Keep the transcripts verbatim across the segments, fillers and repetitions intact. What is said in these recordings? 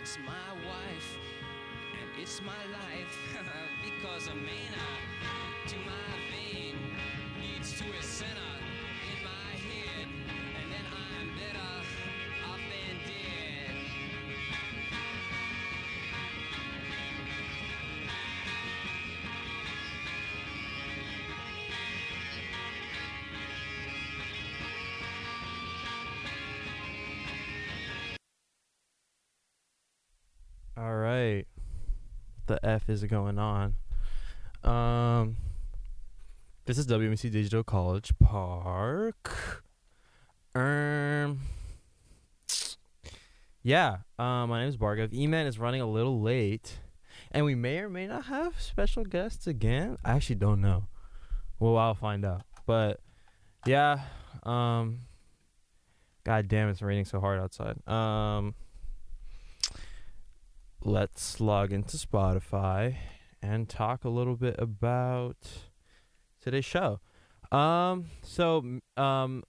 it's my wife, and it's my life, because a manna to my vein leads to a sinner in my head, and then I'm better off than dead. All right. What the F is going on? Um, this is W M C Digital College Park. Um, yeah. Um, my name is Bargav. E-Man is running a little late, and we may or may not have special guests again. I actually don't know. Well, I'll find out. But yeah. Um, God damn, it's raining so hard outside. Um. Let's log into Spotify and talk a little bit about today's show. Um, so, um,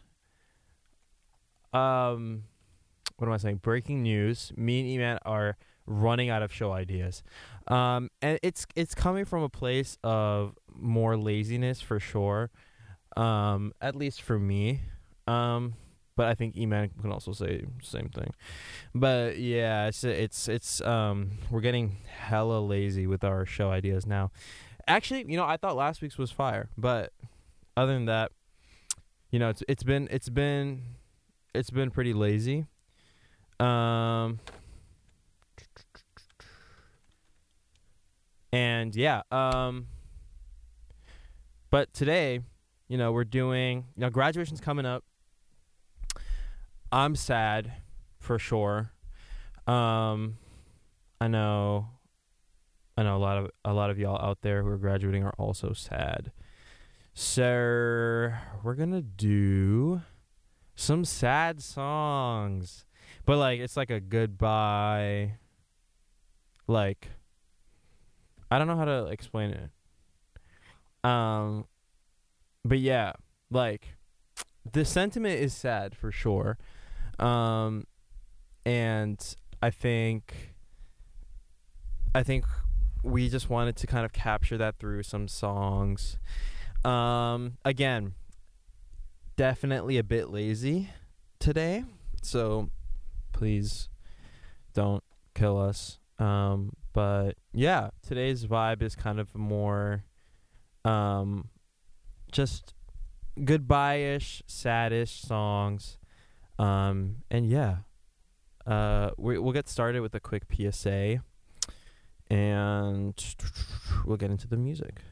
um, what am I saying? Breaking news. Me and E-Man are running out of show ideas. Um, and it's, it's coming from a place of more laziness for sure. Um, at least for me. Um, But I think E-Man can also say the same thing. But yeah, it's it's it's um we're getting hella lazy with our show ideas now. Actually, you know, I thought last week's was fire, but other than that, you know, it's it's been it's been it's been pretty lazy. Um and yeah, um but today, you know, we're doing, you know, graduation's coming up. I'm sad, for sure. Um, I know, I know a lot of a lot of y'all out there who are graduating are also sad. So we're gonna do some sad songs, but like it's like a goodbye. Like, I don't know how to explain it. Um, but yeah, like the sentiment is sad for sure. Um, and I think, I think we just wanted to kind of capture that through some songs. Um, again, definitely a bit lazy today, so please don't kill us. Um, but yeah, today's vibe is kind of more, um, just goodbye-ish, sad-ish songs. Um, and yeah, uh, we, we'll get started with a quick P S A, and we'll get into the music.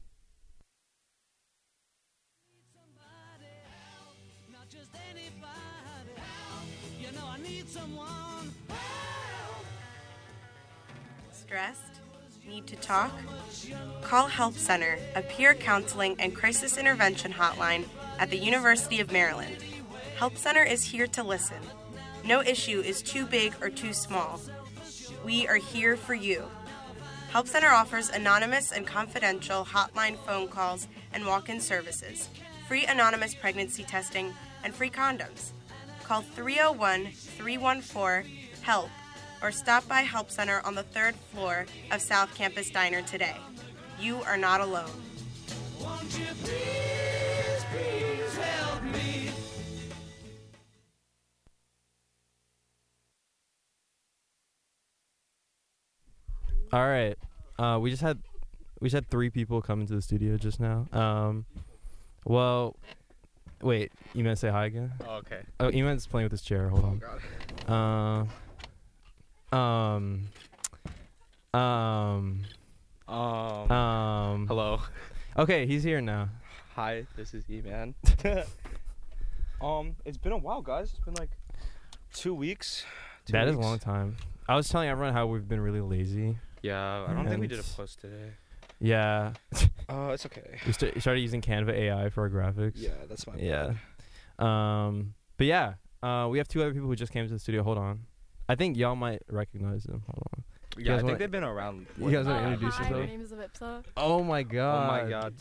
Stressed? Need to talk? Call Help Center, a peer counseling and crisis intervention hotline at the University of Maryland. Help Center is here to listen. No issue is too big or too small. We are here for you. Help Center offers anonymous and confidential hotline phone calls and walk-in services, free anonymous pregnancy testing, and free condoms. Call three oh one, three one four, HELP or stop by Help Center on the third floor of South Campus Diner today. You are not alone. Won't you please, please help me? All right. Uh, we just had we just had three people come into the studio just now. Um, well, wait. E-Man, say hi again. Oh, okay. Oh, E-Man's playing with his chair. Hold on. Oh, God. Uh, um, um, Um, um. hello. Okay, he's here now. Hi, this is E-Man. um, it's been a while, guys. It's been like two weeks. Two That is a weeks. long time. I was telling everyone how we've been really lazy. Yeah, I don't think we did a And- post today. Yeah. Uh, it's okay. We st- started using Canva A I for our graphics. Yeah, that's my Yeah. bad. Um, but yeah, uh, we have two other people who just came to the studio. Hold on. I think y'all might recognize them. Hold on. Yeah, I guys think wanna- they've been around. You what, guys wanna uh, introduce hi, yourself? my name is Avipsa. Oh my Oh god. my god.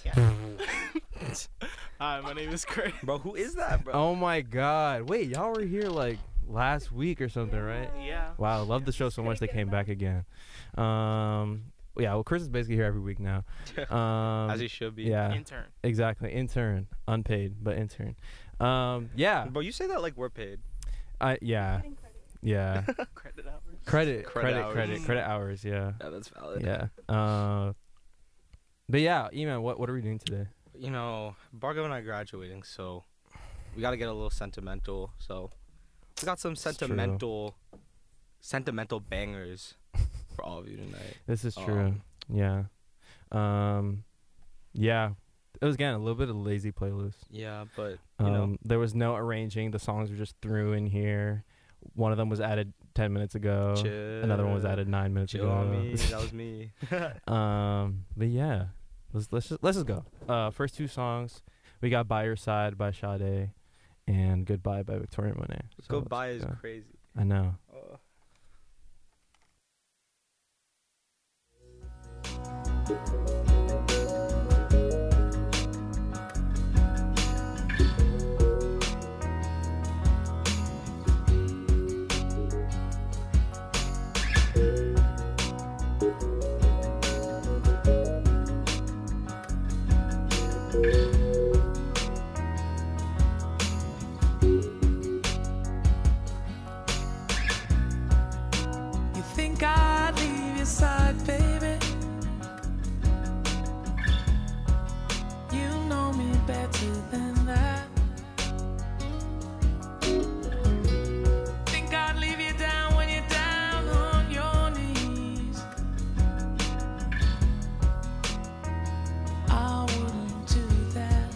Hi, my name is Craig. Bro, who is that, bro? Oh my god. Wait, y'all were here like last week or something, right? Yeah. Wow, I love the show so much they came back again. Um, yeah, well, Chris is basically here every week now. Um, As he should be. yeah, Intern. exactly. Intern, unpaid, but intern. Um, yeah, But you say that like we're paid. I yeah, yeah. Credit hours. Credit, Credit credit, hours. credit, credit hours. Yeah, Yeah, that's valid. yeah. Uh, but yeah, E-Man, what what are we doing today? You know, Bargo and I are graduating, so we got to get a little sentimental. So we got some It's true. sentimental, sentimental bangers for all of you tonight. This is true. Um, yeah, um, yeah. It was again a little bit of a lazy playlist. Yeah, but you Um, know, there was no arranging. The songs were just threw in here. One of them was added ten minutes ago. chill. Another one was added nine minutes Chill ago. on me. That was me. um, but yeah, let's let's just, let's just go. Uh, first two songs, we got "By Your Side" by Sade, and "Goodbye" by Victoria Monet. So let's Goodbye is go. crazy. I know. Uh, You think I'd leave your side, baby? You know me better than that. Think I'd leave you down when you're down on your knees? I wouldn't do that.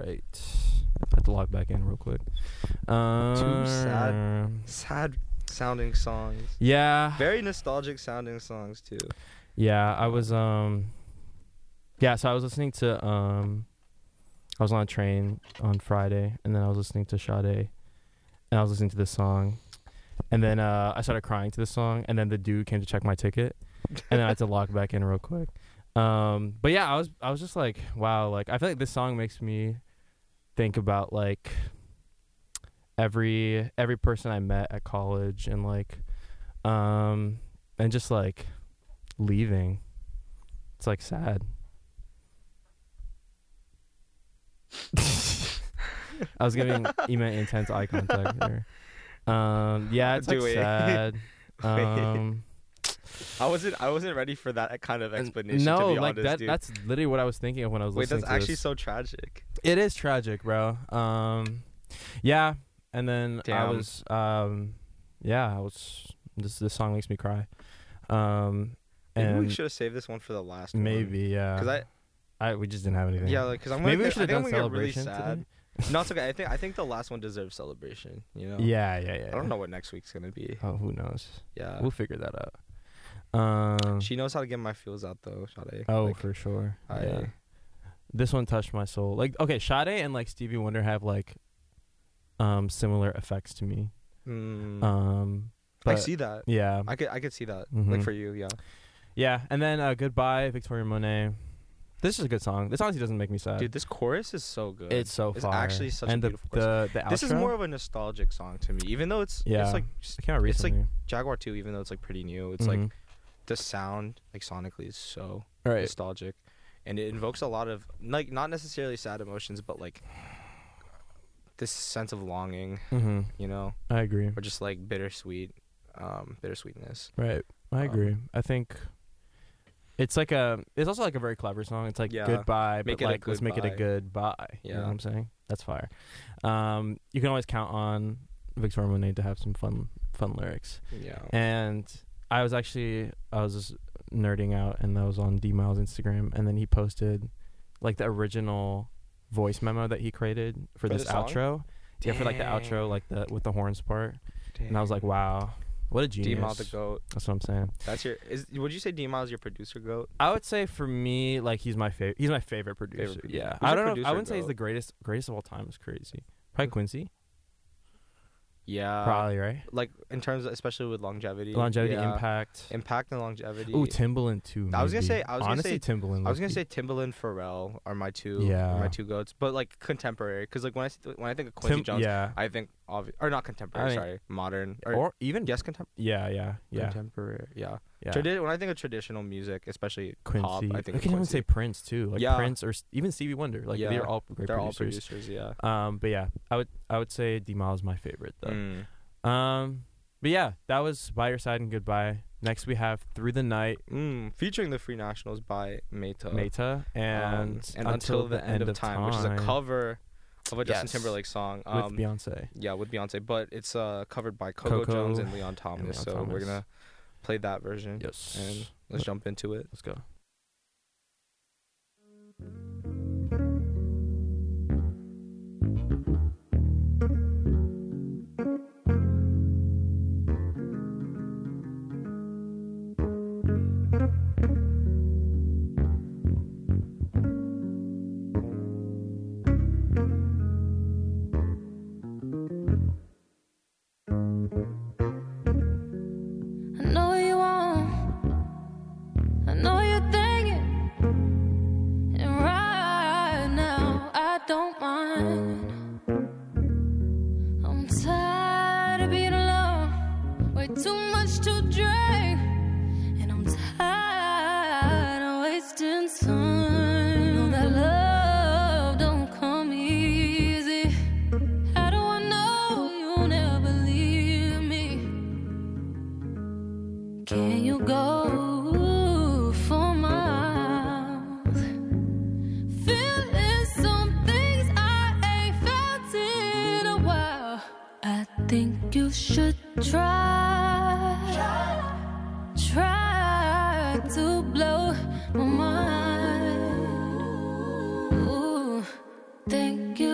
right. I have to log back in real quick. Um, Two sad, sad sounding songs. Yeah. Very nostalgic sounding songs too. Yeah, I was um yeah, so I was listening to um I was on a train on Friday, and then I was listening to Sade, and I was listening to this song, and then uh I started crying to this song, and then the dude came to check my ticket, and then I had to log back in real quick. Um but yeah, I was I was just like, wow, like I feel like this song makes me think about like every every person I met at college, and like um and just like leaving. It's like sad. I was giving Ema intense eye contact there. Um yeah, it's Do like it. sad. Um I wasn't. I wasn't ready for that kind of explanation. no, to be like honest, that dude. that's literally what I was thinking of when I was Wait, listening that's to actually this. so tragic. It is tragic, bro. Um, yeah, and then I Damn. was, um, yeah, I was. This this song makes me cry. Um, Maybe and we should have saved this one for the last one. maybe, yeah, Because I, I we just didn't have anything. yeah, like, because I'm gonna. maybe we get- should I have think done I'm gonna get really celebration sad. today. No, it's okay. I think I think the last one deserves celebration. You know. Yeah, yeah, yeah. I don't know what next week's gonna be. Oh, who knows? Yeah. We'll figure that out. Um. She knows how to get my feels out though, Sade. oh, Like, for sure. I, yeah. This one touched my soul. Like, okay, Sade and like Stevie Wonder have like, um, similar effects to me. mm, Um, I but see that. yeah, I could I could see that. Mhm. Like for you, yeah. yeah. And then uh, Goodbye, Victoria Monet. This is a good song. This honestly doesn't make me sad. Dude, this chorus is so good. it's so it's fire. actually such and a the, beautiful chorus. the the This is outro, more of a nostalgic song to me, even though it's Yeah. it's like it came out it's like recently. Jaguar two, even though it's like pretty new. It's like Mhm. the sound like sonically is so right. nostalgic, and it invokes a lot of like not necessarily sad emotions, but like this sense of longing, Mm-hmm. you know, I agree. or just like bittersweet, um, bittersweetness. Right. I Um, agree. I think it's like a. It's also like a very clever song. It's like Yeah. goodbye, Make but it a like let's make it a goodbye. goodbye. You know Yeah. what I'm saying? That's fire. Um, you can always count on Victoria Monet to have some fun, fun lyrics. Yeah. And I was actually I was just nerding out, and that was on D Miles Instagram, and then he posted like the original voice memo that he created for, For this the song? outro. Yeah, for like the outro, Dang. like the with the horns part. And I was like, wow, what a genius. D-Mal the goat. That's what I'm saying. That's your. Is would you say D-Mal is your producer goat? I would say for me, like he's my favorite. He's my favorite producer. producer. Yeah, Who's I your don't know. I producer wouldn't say he's goat? the greatest. Greatest of all time is crazy. Probably Quincy. Yeah. Probably right. Like in terms, of, especially with longevity. Longevity, yeah. impact. Impact and longevity. Ooh, Timbaland too. I was gonna maybe. say- I was gonna honestly say- Timbaland. I was gonna low-key. say Timbaland, Pharrell are my two. Yeah. Are my two goats, but like contemporary, because like when I s- when I think of Quincy Tim- Jones, Yeah. I think obvi- or not contemporary. I mean- sorry, modern or, Or even yes, contem- yeah, yeah, yeah, contemporary. Yeah. yeah. Tradi- when I think of traditional music, especially Quincy. pop, I think I of can even Quincy. say Prince too. Like Yeah. Prince or s- even Stevie Wonder. Like Yeah. they're all great they're all producers. producers. Yeah. Um, but yeah, I would I would say D-Mal is my favorite though. Mm. Um, but yeah, that was By Your Side and Goodbye. Next we have Through the Night, Mm. Featuring the Free Nationals by Meta. Meta, Um, and, and Until the End of Time, which is a cover of a Justin Yes. Timberlake song. with Um, Beyonce. yeah, with Beyonce, but it's uh covered by Coco, Coco Jones and Leon Thomas. Leon so we're Thomas. gonna play that version. Yes. And let's jump into it. Let's go. I know you want, I know you're thinking, and right now I don't mind. I'm tired of being alone, way too much to drink, and I'm tired of wasting time. Know that love don't come easy. How do I know you'll never leave me? Can you go for miles? Feeling some things I ain't felt in a while. I think you should try, try to blow my mind. Ooh, think you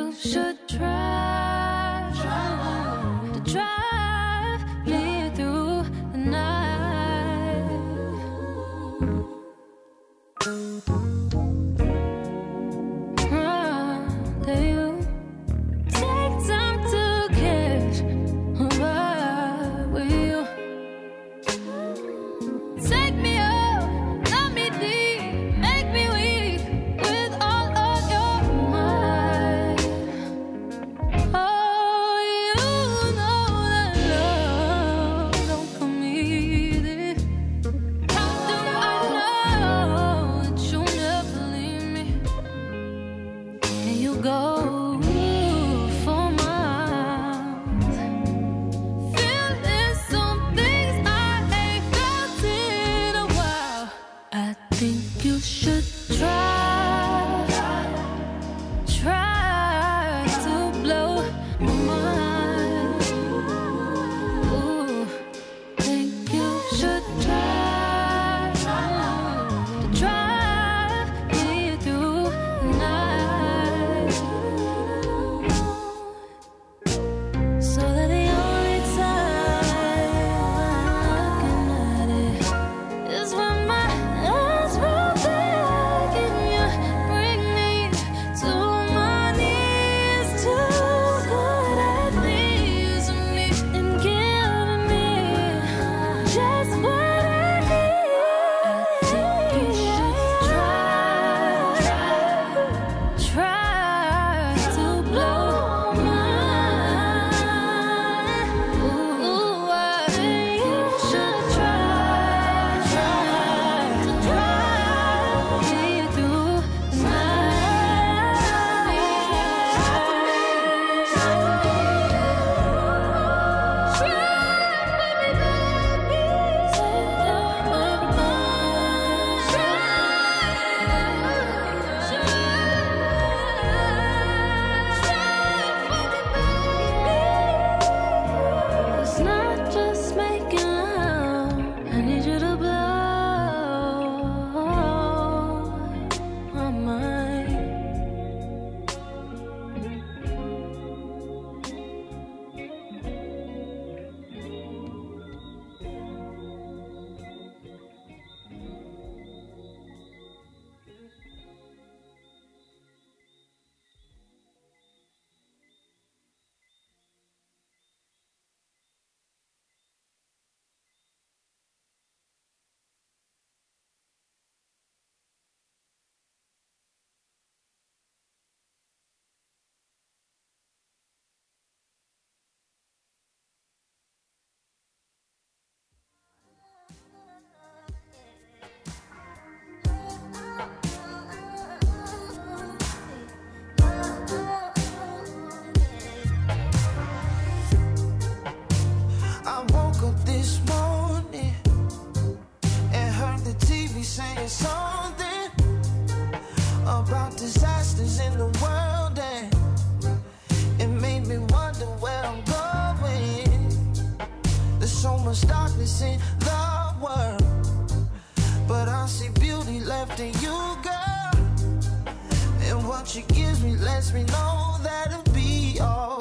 much darkness in the world, but I see beauty left in you, girl. And what you gives me lets me know that it'll be alright.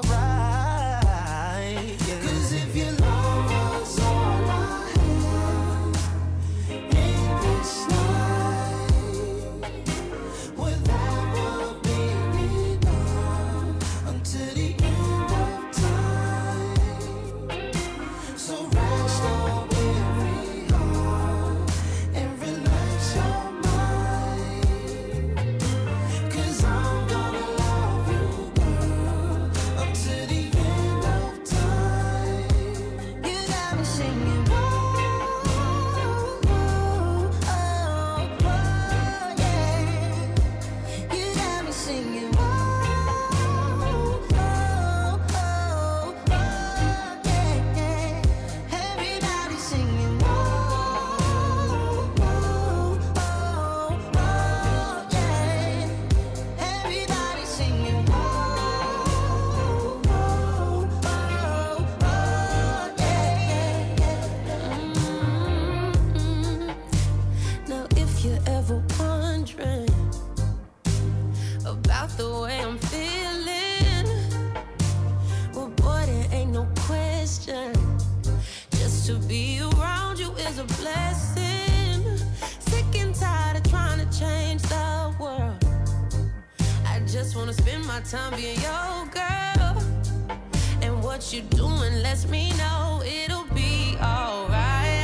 Yeah. Cause if you love us all I have in this life, will that be enough until the end of time? So rest on every heart and relax your mind. Cause I'm gonna love you, girl, until the end of time. You got me singing, whoa, whoa, oh, whoa, yeah. You got me singing, whoa, whoa, oh, whoa, yeah. Everybody singing, whoa, whoa, oh, whoa, yeah. Everybody singing, whoa, whoa, oh, whoa, yeah. Mm-hmm. Now if you're ever wondering about the way I'm feeling, well, boy, there ain't no question. Just to be around you is a blessing. Sick and tired of trying to change the world. I just wanna spend my time being your girl. And what you doing lets me know it'll be alright.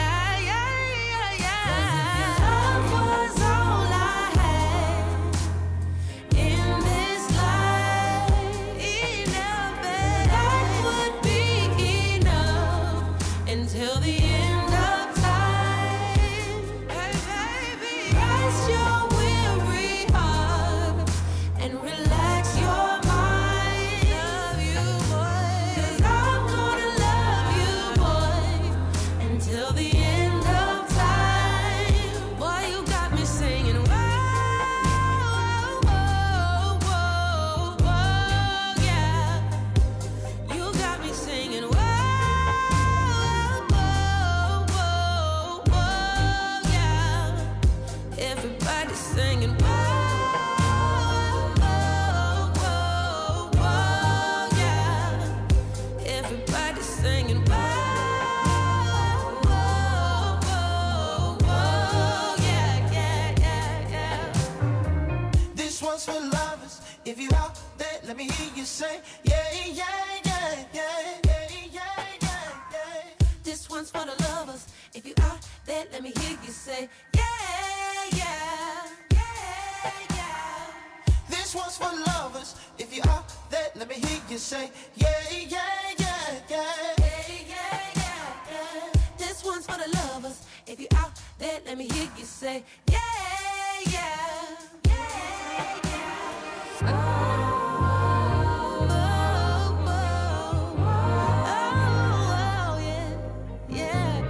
Love was all I had in this life. Enough, but that would be enough until the end of time. Hey, baby, rest your weary heart and relax your mind. Love you, boy. 'Cause I'm gonna love you, boy, until the end of time. Boy, you got me singing, whoa, whoa, whoa, whoa, yeah. You got me singing, whoa, whoa, whoa, whoa, yeah. Everybody singing, whoa, whoa, whoa, whoa, yeah. Everybody singing, whoa, whoa, whoa, whoa, yeah, yeah, yeah, yeah. This one's for lovers. If you out there, let me hear you say, yeah, yeah, yeah, yeah, yeah, yeah, yeah, yeah. This one's for the lovers. If you out there, let me hear you say, yeah, yeah, yeah, yeah. This one's for lovers. If you out there, let me hear you say, yeah, yeah, yeah, yeah, yeah, yeah, yeah, yeah. This one's for the lovers. If you out there, let me hear you say, yeah, yeah, yeah, yeah. Oh, oh, oh, oh, yeah, yeah.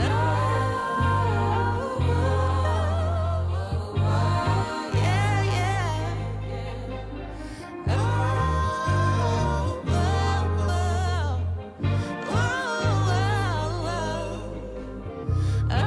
Oh, oh, oh, yeah, yeah. Oh, oh, oh, oh, oh,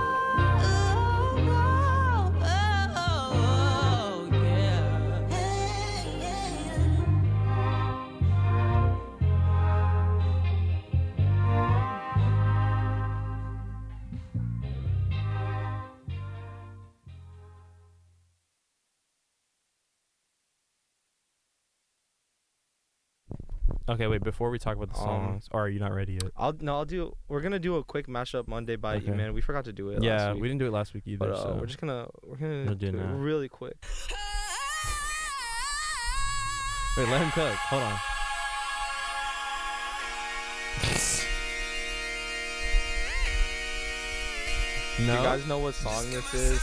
Okay, wait. Before we talk about the Um, songs, or are you not ready yet? I'll no, I'll do. We're gonna do a quick mashup Monday by Okay. E-Man. We forgot to do it. Yeah, last week, we didn't do it last week either. But uh, so we're just gonna we're gonna We'll do do it it now. really quick. wait, let him cook. Hold on. Do No. you guys know what song this is?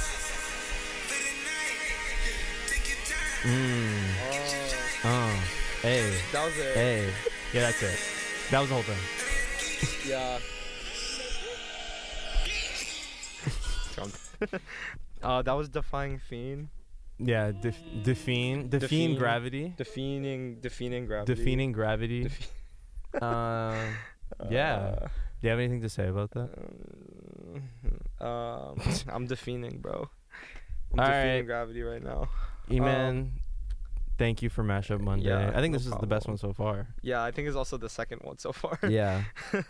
Mm. Oh. Hey. That was it. Hey. Yeah, that's it. That was the whole thing. Yeah. uh, that was Defying Fiend. Yeah, def- define, define Define. gravity, Defeating, defeating gravity. defeating gravity. Defe- Um, yeah, Uh, you have anything to say about that? Um, I'm defeating, bro. I'm All defeating right. gravity right now. E-Man, thank you for Mashup Monday. yeah, I think no this is the best problem. one so far. Yeah, I think it's also the second one so far. Yeah.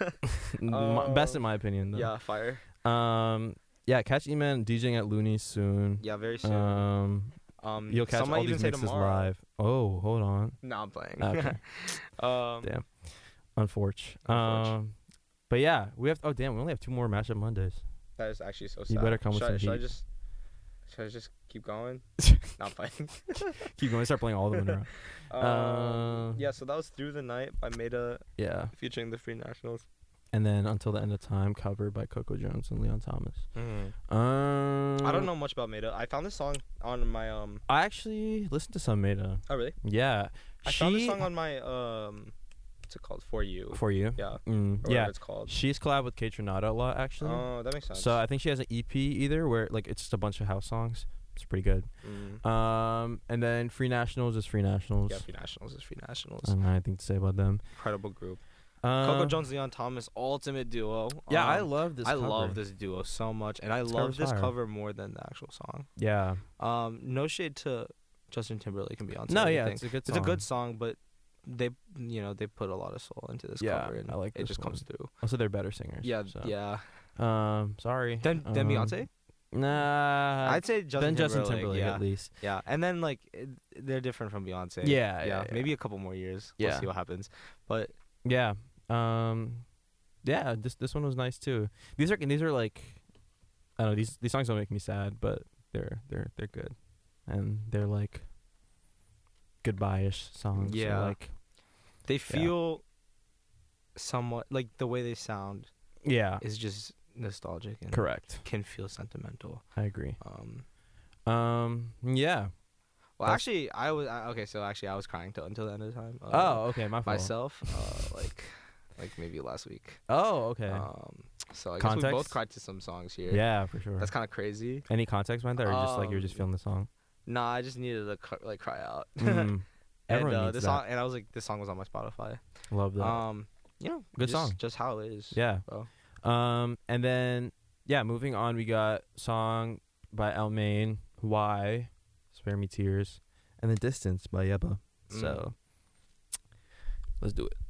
M- best in Um, my opinion, though. Yeah, fire. Um, yeah, catch E-Man DJing at Looney soon. Yeah, very soon. Um, um, you'll catch some might all even these say mixes tomorrow. live. Oh, hold on. No, I'm playing. Okay. um, Damn. Unfortunate. Unfortunate. Um, but yeah, we have. Oh damn, we only have two more Mashup Mondays. That is actually so sad. You better come with should some I, should I heat. just should I just keep going? Not fighting. Keep going. Start playing all of them in a row. Um, Uh, yeah, so that was Through the Night by Meta Yeah, featuring the Free Nationals. and then Until the End of Time, covered by Coco Jones and Leon Thomas. Mm. Um, I don't know much about Meta. I found this song on my um. I actually listened to some Meta. Oh really? Yeah, I she found this song on my um. What's it called? For You. for you. Yeah. Mm, Or whatever yeah, it's called. she's collabed with Kate Tronada a lot actually. Oh, that makes sense. So I think she has an E P either where like it's just a bunch of house songs. It's pretty good. Mm. Um, and then Free Nationals is Free Nationals. Yeah, Free Nationals is Free Nationals. I don't know anything to say about them. Incredible group. Uh, Coco Jones, Leon Thomas, ultimate duo. Yeah, I Um, love this. I cover. love this duo so much, and I This love cover's this fire. cover more than the actual song. Yeah. Um, no shade to Justin Timberlake and Beyonce. No, or yeah, anything. it's a good it's song. a good song, but they, you know, they put a lot of soul into this Yeah, cover, and I like it this just comes one. through. Also, they're better singers. Yeah, so. yeah. Um, sorry. Then, then Um, Beyonce. Nah. I'd say Justin then Justin Timberlake. Timberlake yeah, at least. yeah, and then like it, they're different from Beyonce. Yeah, yeah, yeah, yeah. Maybe a couple more years. Yeah. We'll see what happens. But Yeah. Um, yeah. This this one was nice too. These are these are like, I don't know. These these songs don't make me sad, but they're they're they're good, and they're like goodbye-ish songs. so, Yeah. like they feel somewhat like the way they sound yeah. is just nostalgic and Correct. can feel sentimental. I agree. Um, Um. Yeah. well, That's- actually, I was I, okay. So actually, I was crying till until the end of the time. Uh, Oh. Okay. My fault. myself, uh, like like maybe last week. Oh. Okay. Um, so I guess we both Context? cried to some songs here. yeah, for sure. that's kind of crazy. Any context behind that, or just like you're just Um, feeling the song? Nah, I just needed to cr- like cry out. Mm. and Everyone uh, needs this that. song, and I was like, this song was on my Spotify. Love that. Um, you know, Good just, song. just how it is. yeah. bro. Um. And then yeah, moving on, we got song by Almaine, Why, Spare Me Tears, and then Distance by Yebba. Mm. So let's do it.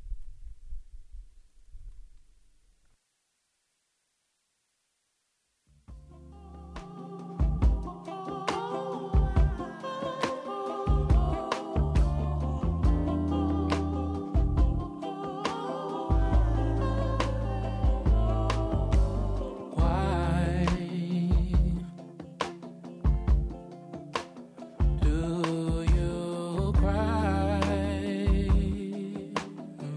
Why do you cry?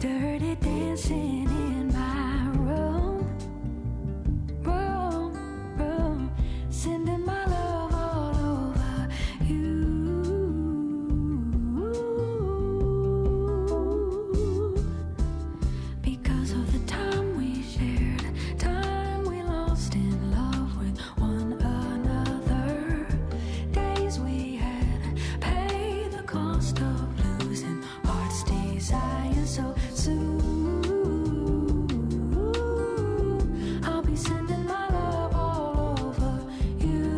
Dirty dancing in my room, room, room, sending my love all over you. Because of the time we shared, time we lost in love with one another, days we had paid the cost of losing heart's desire so soon. I'll be sending my love all over you.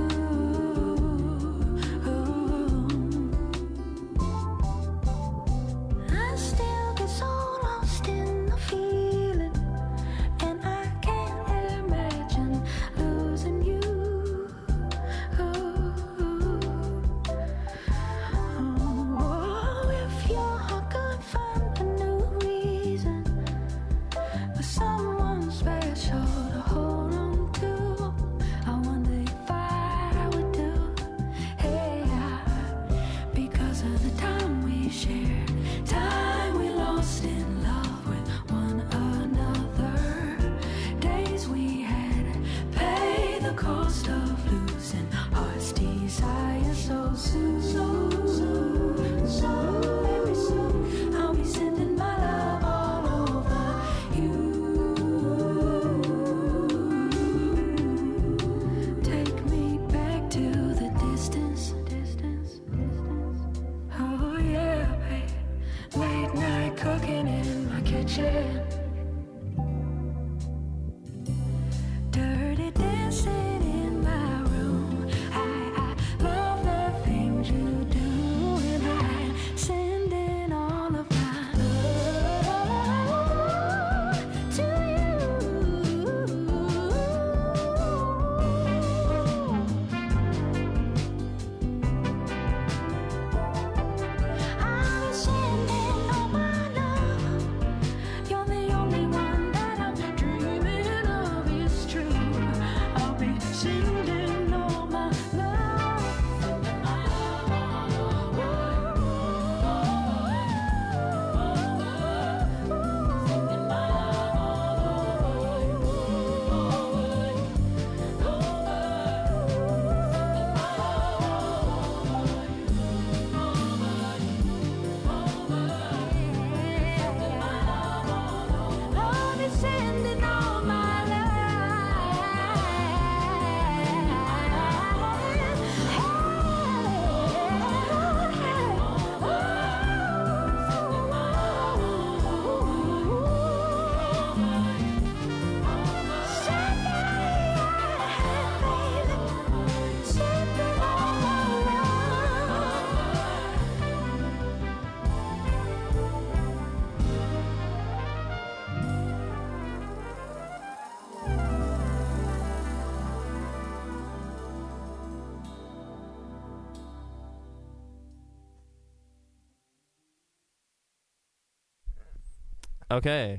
I still get so lost in the feeling, and I can't imagine losing you. Oh, if your heart could find a new reason for someone special to hold on to, I wonder if I would do. Hey, I, because of the time we shared, time we lost in love with one another, days we had paid the cost of losing heart's desire so soon. So soon, so very soon, I'll be sending my love all over you. Take me back to the distance, distance, distance. Oh yeah, babe. Late night cooking in my kitchen. Dirty dancing in my room. I, I love the things you do, and I'm sending all of my love to you. I'm sending all my love. You're the only one that I'm dreaming of. It's true. I'll be sending all my love. Sending my love all over. Sending my love all I'll be sending all my Okay.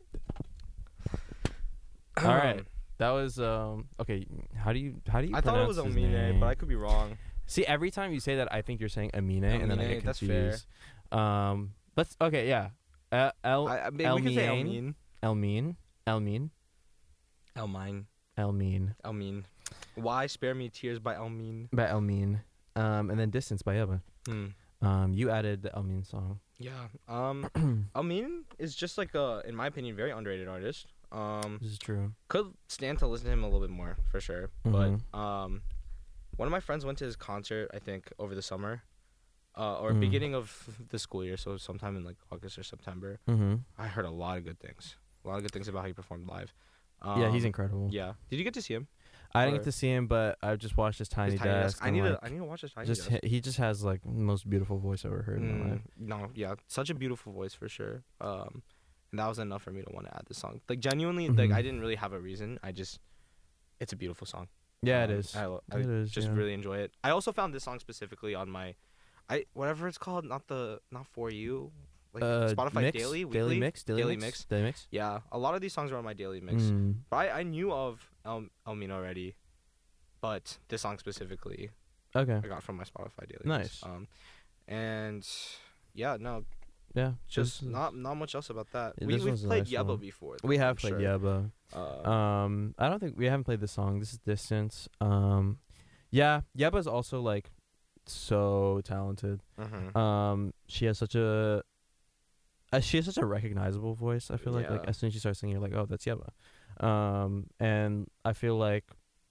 All right. Um, That was um okay. How do you how do you I thought it pronounce was his Omine, name? but I could be wrong. See, every time you say that, I think you're saying Amine, and then I Amine, get that's confused. Um, let's okay, yeah. Uh, El I, I mean, we could say Elmine, Elmine. Elmine, Elmine, Elmine. Elmine, Elmine. Why Spare Me Tears by Elmine? by Elmine, um, and then Distance by Eva. Hmm. Um, you added the Elmine song. Yeah. Um, Elmine is just like a, in my opinion, very underrated artist. Um, This is true. could stand to listen to him a little bit more for sure. Mhm. But um, one of my friends went to his concert, I think, over the summer, uh, or Mm. beginning of the school year, so sometime in like August or September. Mm-hmm. I heard a lot of good things, a lot of good things about how he performed live. yeah, he's Um, incredible. Yeah. Did you get to see him? I didn't or- get to see him, but I just watched his Tiny, His Tiny Desk. Desk. I and, need like, to. I need to watch his Tiny just Desk. hi- he just has like the most beautiful voice I've ever heard in my Mm, life. no, yeah, such a beautiful voice for sure. Um, and that was enough for me to want to add this song. Like genuinely, like Mhm. I didn't really have a reason. I just, it's a beautiful song. Yeah, it Um, is. I, lo- I It is, just yeah. really enjoy it. I also found this song specifically on my, I whatever it's called, not the not for you, like uh, Spotify mix? daily, daily weekly? mix, daily, Daily mix, mix. daily mix. Yeah, a lot of these songs are on my daily mix. Mm. But I, I knew of El Elmina already, but this song specifically Okay. I got from my Spotify daily. Nice. Mix. Um, and yeah, no, yeah, Just this is- not not much else about that. Yeah, we this we've was a played nice Yeba one. before. We though, have I'm played sure. Yeba. Uh, Um, I don't think we haven't played this song. This is Distance. Um, yeah, Yeba's also like so talented. mhm. Um, she has such a, uh, she has such a recognizable voice. I feel like like Yeah. as soon as she starts singing, you're like, oh, that's Yeba. Um, and I feel like,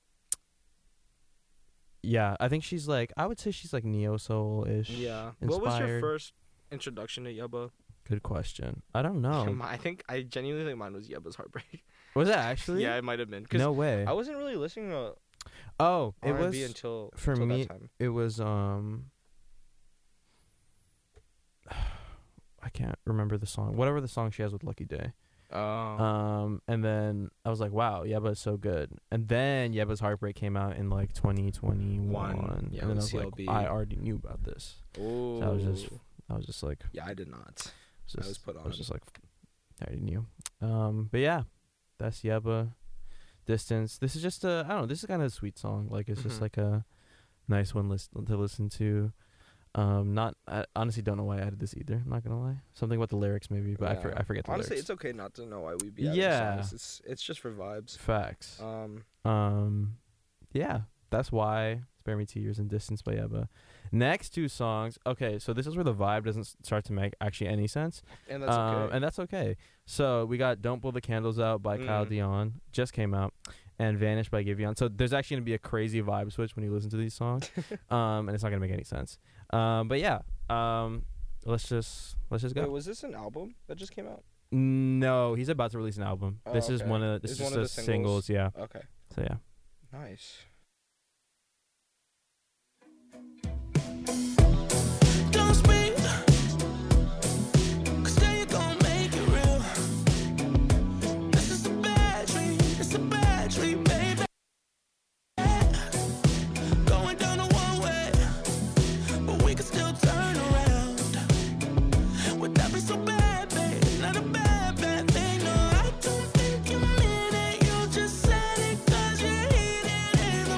yeah, I think she's like, I would say she's like neo soul ish. Yeah. Inspired. What was your first introduction to Yeba? Good question. I don't know. I think I genuinely think mine was Yeba's Heartbreak. Was it actually? Yeah, it might have been. 'Cause No way. I wasn't really listening to Oh, it R and was B until for until me. that time. It was um. I can't remember the song. Whatever the song she has with Lucky Day. Oh. Um, and then I was like, wow, Yeba is so good. And then Yeba's Heartbreak came out in like twenty twenty-one. One, yeah, and then I with was like, C L B. I already knew about this. Ooh. So I was just, I was just like, Yeah, I did not. just, I was put I was on. just like, I already knew. Um, but yeah, that's Yeba. Distance. This is just a, I don't know. This is kind of a sweet song. Like it's just Mhm. like a nice one list to listen to. Um, not I honestly don't know why I added this either. I'm not gonna lie. Something about the lyrics maybe, but I, for, Yeah. I forget the Honestly, lyrics. it's okay not to know why we be adding Yeah. songs. It's it's just for vibes. Facts. Um. Um, yeah, that's why Spare Me Two Years in Distance by Yeba. Next two songs. Okay, so this is where the vibe doesn't s- start to make actually any sense. And that's um, okay. And that's okay. So we got Don't Blow the Candles Out by Kyle Mm. Dion. Just came out. And Vanish by Giveon. So there's actually going to be a crazy vibe switch when you listen to these songs. um, and it's not going to make any sense. Um, but yeah, um, let's just let's just go. Wait, was this an album that just came out? No, he's about to release an album. Oh, this is okay. one of this It's is one just of the the singles. singles? Yeah. Okay. So yeah. Nice. Don't speak, 'cause then you're gonna make it real. This is a bad dream, it's a bad dream, baby. Going down the one way, but we can still turn around. Would that be so bad, babe? Not a bad, bad thing, no. I don't think you mean it, you just said it 'cause you're heating in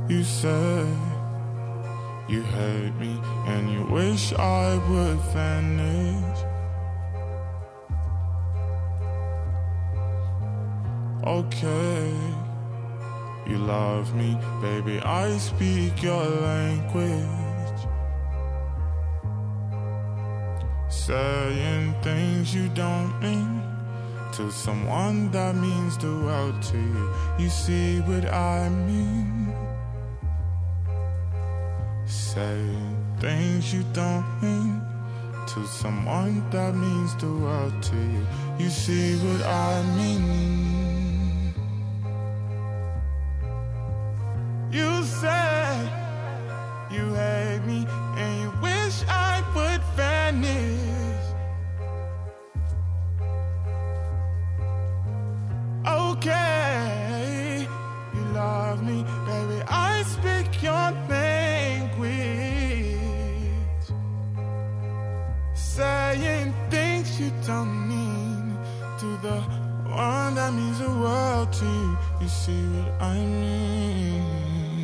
You say you hate me and you wish I would vanish. Okay, you love me, baby, I speak your language. Saying things you don't mean to someone that means the world to you. You see what I mean? Saying things you don't mean to someone that means the world to you. You see what I mean? You say you hate me and you wish I would vanish. Okay, you love me, baby, I speak your language. Saying things you don't mean to the one that means the world to you. You see what I mean?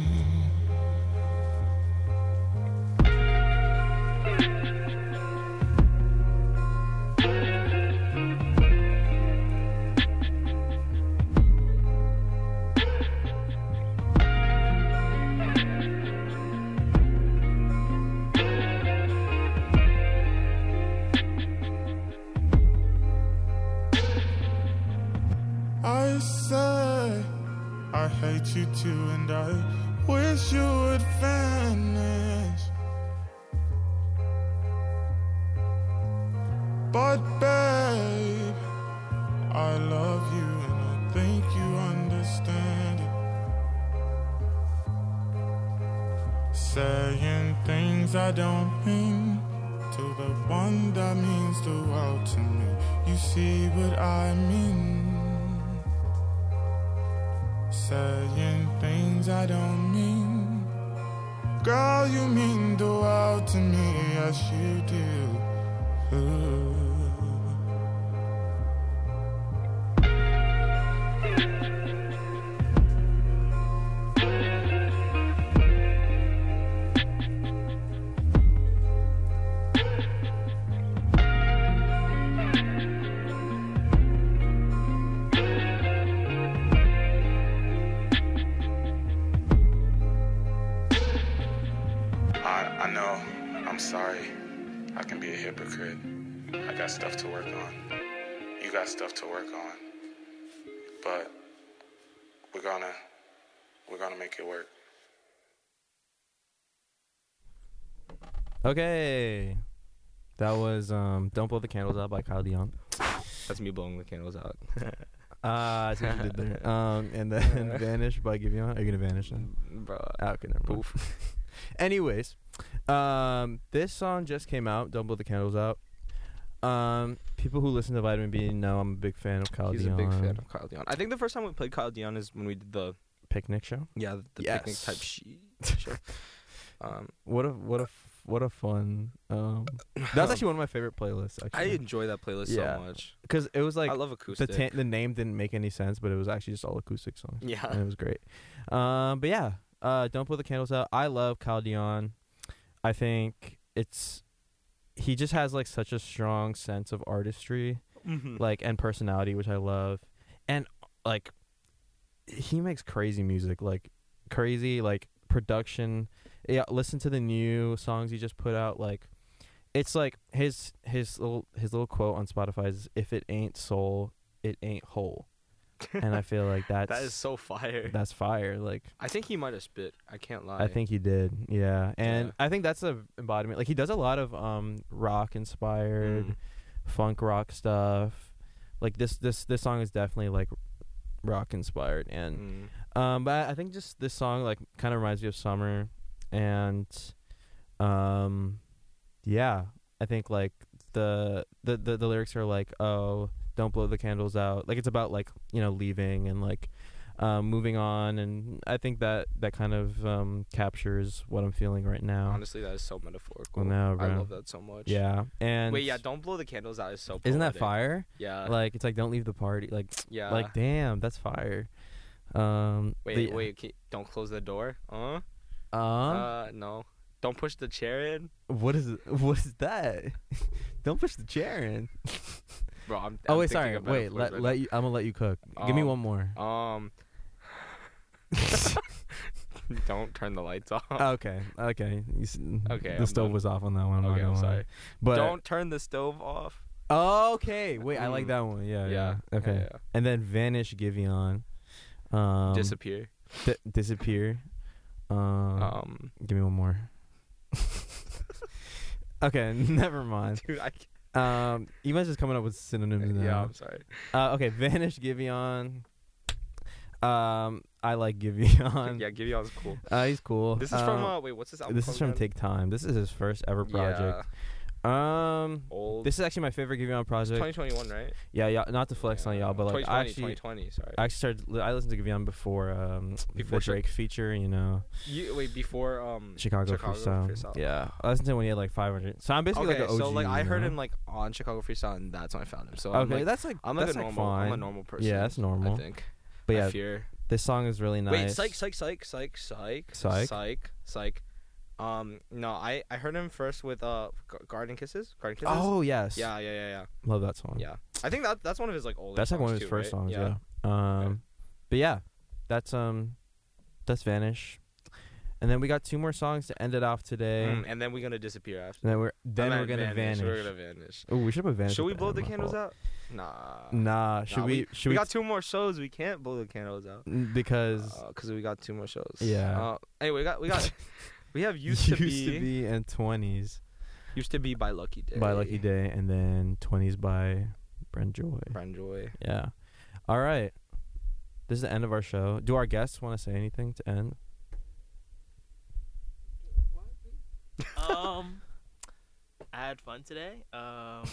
I say I hate you too and I wish you would vanish. But babe, I love you and I think you understand it. Saying things I don't mean to the one that means the world to me. You see what I mean? Saying things I don't mean. Girl, you mean the world to me, yes you do. Ooh. I know, I'm sorry. I can be a hypocrite. I got stuff to work on. You got stuff to work on. But we're gonna, we're gonna make it work. Okay. That was um Don't Blow the Candles Out by Kyle Dion. That's me blowing the candles out. Ah, uh, I see what you did there. Um, and then Vanish by Giveon. Are you gonna vanish then? Bro. Ah, okay, never mind. Anyways, um, this song just came out. Don't Blow the Candles Out. Um, people who listen to Vitamin B know I'm a big fan of Kyle He's Dion. a big fan of Kyle Dion. I think the first time we played Kyle Dion is when we did the picnic show. Yeah, the Yes. picnic type she- show. Um, what a what a what a fun. Um, that was actually one of my favorite playlists. I Actually, enjoy that playlist Yeah. so much because it was like I love the acoustic. ta- the name didn't make any sense, but it was actually just all acoustic songs. Yeah. and it was great. Um, but yeah, uh, Don't Blow the Candles Out. I love Kyle Dion. I think it's he just has like such a strong sense of artistry, Mhm. like and personality, which I love, and like he makes crazy music, like crazy like production. Yeah, listen to the new songs he just put out. Like, it's like his his little his little quote on Spotify is, "If it ain't soul, it ain't whole," and I feel like that's That is so fire. that's fire. Like, I think he might have spit. I can't lie. I think he did, yeah, and Yeah. I think that's a embodiment. Like, he does a lot of um rock inspired, Mm. funk rock stuff. Like this this this song is definitely like rock inspired, and Mm. um, but I think just this song like kind of reminds me of summer, and um, yeah, I think like the the the, the lyrics are like, oh, don't blow the candles out. Like, it's about like, you know, leaving and like um, moving on, and I think that that kind of um, captures what I'm feeling right now. Honestly, that is so metaphorical. Well, no, I bro. love that so much. Yeah, and Wait, yeah, don't blow the candles out is so. isn't that poetic. fire? Yeah. Like, it's like, don't leave the party. Like, yeah. like damn, that's fire. Um, Wait, the- wait. Can, don't close the door. Uh. Um, Uh. No. Don't push the chair in, what is what is that? Don't push the chair in. bro. I'm. Oh I'm wait, thinking sorry. of Wait, metaphors let right let you. I'm gonna let you cook. Give me Um, one more. now. Um. Don't turn the lights off. Okay, okay. You s- Okay, The I'm stove done. was off on that one. I'm not Okay, gonna I'm lie. sorry. But Don't turn the stove off. okay, wait. I like Mm. that one. Yeah, yeah. Yeah, Okay. yeah, yeah. And then vanish, Giveon. Um, Disappear. di- disappear. Um, Um. give me one more. Okay, never mind. Dude, I. Um, you might just coming up with synonyms now. Yeah, I'm sorry. Uh, okay, vanish, Giveon. Um, I like Giveon. Yeah, Giveon's cool. Uh, he's cool. This is from. Um, Uh, wait, what's this album? This is called from again? Take Time. This is his first ever project. Um, Old. this is actually my favorite Giveon project. twenty twenty-one, right? Yeah, yeah. Not to flex on y'all, but like I twenty twenty, actually, twenty twenty, sorry. I actually started. li- I listened to Giveon before um Before the Chi- Drake feature. You know, You wait before um Chicago, Freestyle. Freestyle. Yeah, I listened to him when he had like five hundred. So I'm basically Okay, like an O G. so like I you heard know? him like on Chicago Freestyle, and that's when I found him. So I'm Okay, like, that's like I'm like that's a like normal. fine. I'm a normal person. Yeah, that's normal. I think. But I yeah, fear. this song is really nice. Wait, psych, psych, psych, psych, psych, Psych? psych, psych. Um, no, I I heard him first with uh G- Garden Kisses. Garden Kisses. Oh yes. Yeah, yeah, yeah, yeah. Love that song. Yeah. I think that that's one of his like oldest. That's like one of his songs, first too, songs. right? Yeah. Um, but yeah, that's um, that's Vanish, and then we got two more songs to end it off today. Mm, and then we're gonna disappear after. And then we're then I we're meant gonna vanish. We're gonna vanish. Oh, we should put Vanish. Should at we the blow end, the my candles fault. out? Nah. Nah. Should Nah, we? Should we we? got two more shows. We can't blow the candles out. Mm, because Because we got two more shows. Yeah. Uh, anyway, we got we got we have used to used be, to be and twenties used to be by Lucky Day. by Lucky Day, and then twenties by Brent Joy. Brand Joy. Yeah. All right. This is the end of our show. Do our guests want to say anything to end? um, I had fun today. Um,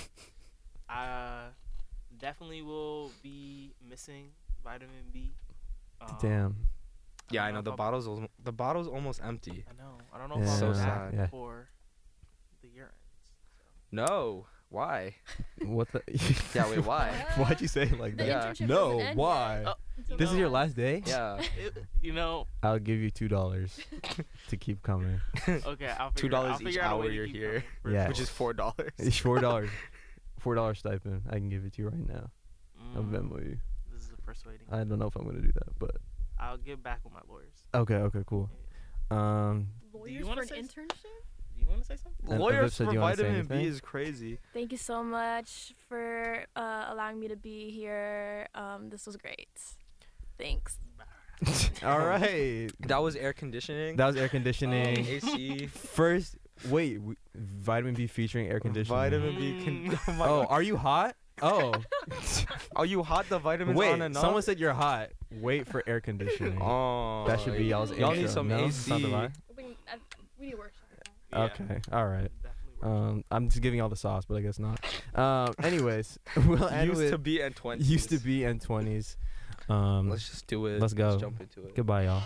I definitely will be missing vitamin B. Um, Damn. Yeah, I don't know the if I'll- bottle's al- the bottle's almost empty. I know. I don't know Yeah. if I'll So be back sad. Yeah. before the year ends. No, why? What the? Yeah, wait, why? Why'd you say it like The that? Yeah. internship No, doesn't end why? yet. Oh, Until This is your now. last day. Yeah, It- you know. I'll give you two dollars to keep coming. Okay, I'll figure, Two dollars I'll each figure out a way hour to you're keep here. coming for Yeah. sure. which is four dollars. It's four dollars. Four dollars stipend. I can give it to you right now. I'll Mm, Venmo you. This is persuading. I don't know if I'm gonna do that, but I'll get back with my lawyers. okay, okay, cool. Um, Lawyers wanna for an say s- internship? Do you want to say something? And Lawyers Alyssa, do for you wanna say vitamin B anything? is crazy. Thank you so much for uh, allowing me to be here. Um, this was great. Thanks. all right. That was air conditioning. That was air conditioning. A C. First, wait, w- vitamin B featuring air conditioning. Vitamin B. Can- oh, my Oh, God. are you hot? Oh, Are you hot? The vitamins wait. on enough? Someone said you're hot. Wait for air conditioning. Oh, That should be y'all's Y'all intro. need some no? A It's not the C. vibe? We, uh, we need a workshop. Yeah, Okay, all right. definitely works. Um, I'm just giving all the sauce, but I guess not. Um, anyways, we'll end Used with to be and twenty. used to be and twenties. Um, Let's just do it. let's go. Let's jump into it. goodbye, y'all.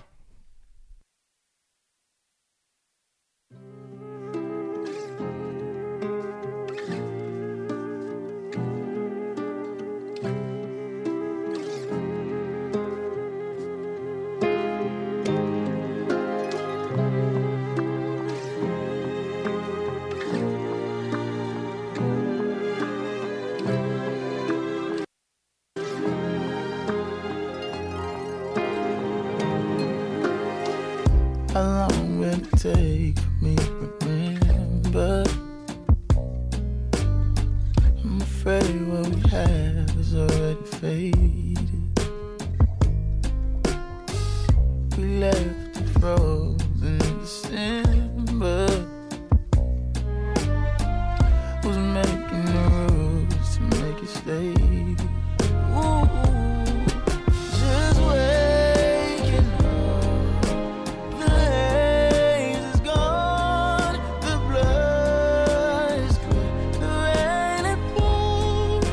How long will it take for me to remember? I'm afraid what we have is already faded. We left it frozen in December. Who's making the rules to make it stay? Ooh, just waking up. The haze is gone, the blood is clear, the rain it pours.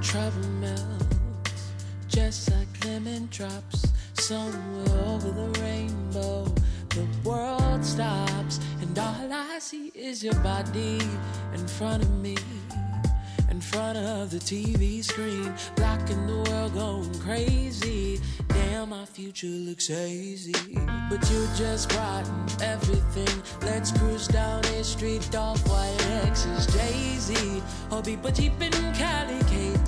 trouble melts, just like lemon drops somewhere over the rainbow. The world stops, and all I see is your body in front of me, in front of the T V screen, blocking the world, going crazy. Damn, my future looks hazy, but you just brighten everything. Let's cruise down a street, off white X's, Jay-Z, or be but cheap in Cali, K